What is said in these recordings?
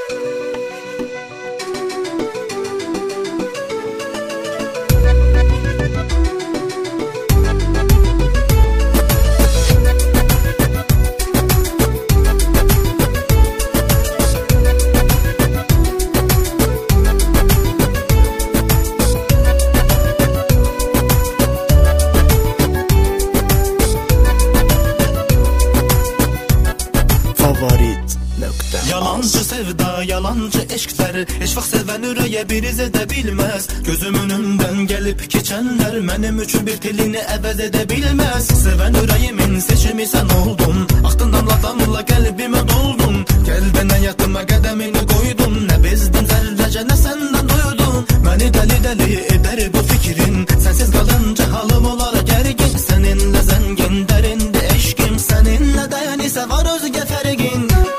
Yalancı sevda, yalancı eşklər heç vaxt sevən ürəyə bir iz edə bilməz. Gözümün önündən gəlib keçənlər mənim üçün bir telini əvəz edə bilməz. Sevən ürəyimin seçimi sən oldun, axdın damla qəlbimə doldun. Qəlbinə yatıma qədəmini qoydun, nə bezdim zərrəcə nə səndən doydum. Məni dəli edər bu fikrin, sənsiz qalınca halım olar gərgin. Səninlə zəngin, dərindi eşkim, səninlə dəyənisə var özgə fərqin.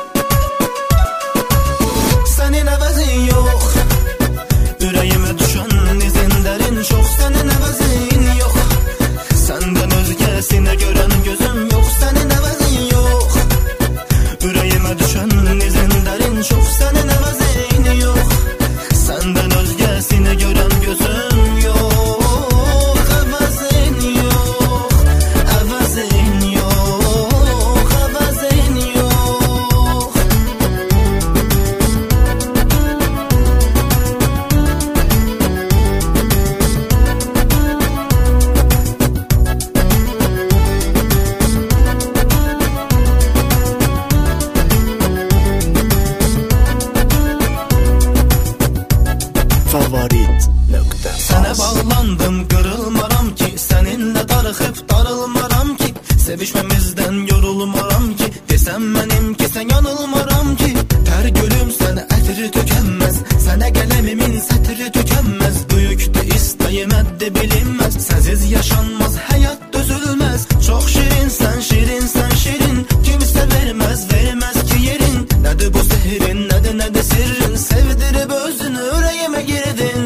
Sənin əvəzin yox, ürəyimə düşən izinlərin çox. Sənin əvəzin yox, səndən özgəsinə görən gözüm yox. Sənin əvəzin yox, ürəyimə düşən izinlərin çox. Sənin əvəzin yox, səndən özgəsinə görən gözüm yox. Əvəzin yox, əvəzin yox, əvəzin yox. Sənə bağlandım, qırılmaram ki, səninlə darıxıb darılmaram ki, sevişməmizdən yorulmaram ki, desəm mənim ki, sən yanılmaram ki. Tər gülüm sənə ətri tükənməz, sənə qələmimin sətri tükənməz. Böyükdür istəyim həddi bilinməz, sənsiz yaşanmaz, həyat dözülməz. Çox şirinsən, şirinsən, şirin, kimsə verməz ki yerin. Nədir bu sehrin, nədir sirrin, sevdirib özünü ürəyimə girdin.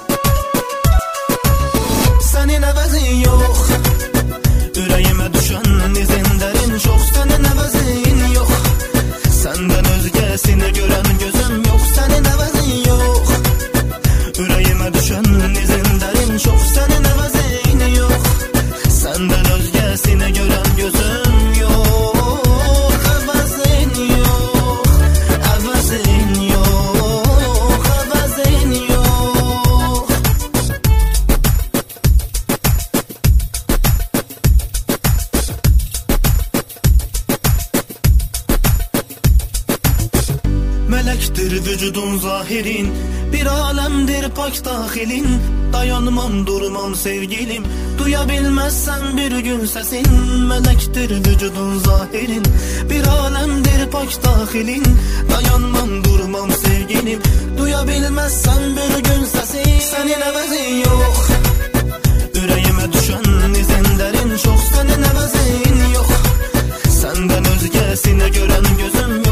Sənin əvəzin yox, ürəyimə düşən izinlərin çox. Sənin əvəzin yox, səndən özgəsini görən gözüm yox. Sənin əvəzin yox, ürəyimə düşən izinlərin çox. Sənin əvəzin yox, səndən özgəsini görən gözüm yox. Əvəzin yox, əvəzin yox, əvəzin yox. Mələkdir vücudun zahirin, bir aləmdir pak daxilin. Dayanmam, durmam sevgilim, duya bilməzsən bir gün səsin. Mələkdir vücudun zahirin, bir aləmdir pak daxilin. Dayanmam, durmam sevgilim, duya bilməzsən bir gün səsin. Sənin əvəzin yox, ürəyimə düşən izinlərin çox. Sənin əvəzin yox, səndən özgəsinə görən gözüm yox.